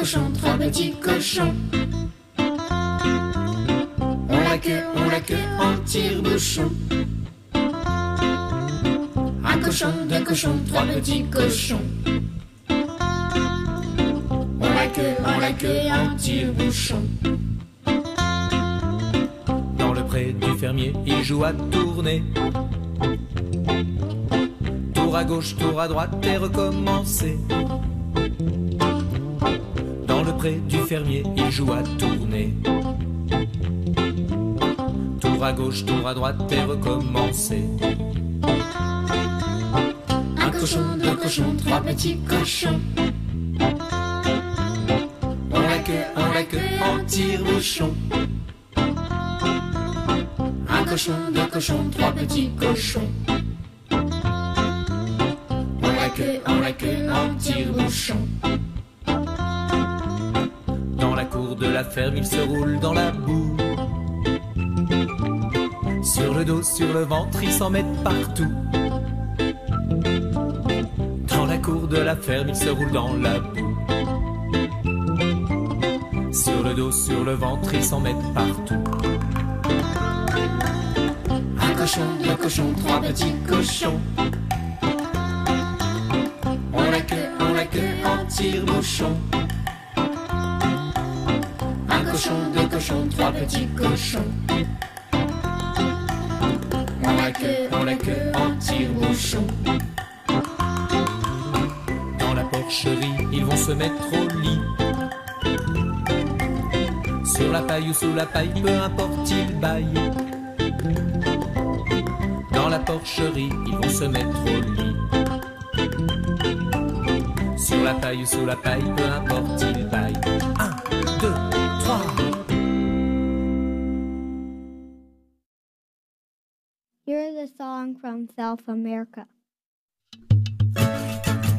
cochons, trois petits cochons. On la queue en tire-bouchon. Un cochon, deux cochons, trois petits cochons. On la queue en tire-bouchon. Dans le pré du fermier, il joue à tourner. Tour à gauche, tour à droite et recommencer. Dans le pré du fermier, il joue à tourner. Tour à gauche, tour à droite et recommencer. Un cochon, deux cochons, trois petits cochons. On la queue en tire-bouchon. Un cochon, deux cochons, trois petits cochons. On la queue en tire-bouchon. Dans la cour de la ferme, il se roule dans la boue. Sur le dos, sur le ventre, ils s'en mettent partout. Dans la cour de la ferme, il se roule dans la boue. Sur le dos, sur le ventre, ils s'en mettent partout. Un cochon, deux cochons, trois petits cochons. On la queue en tire-bouchon. Un cochon, deux cochons, trois petits cochons. On la queue en tire-bouchon. Dans la porcherie, ils vont se mettre au lit. Sur la paille ou sous la paille, peu importe, ils baillent. Dans la porcherie, ils vont se mettre au lit. Sur la paille ou sous la paille, peu importe, ils baillent. 1, 2, 3. Here's a song from South America.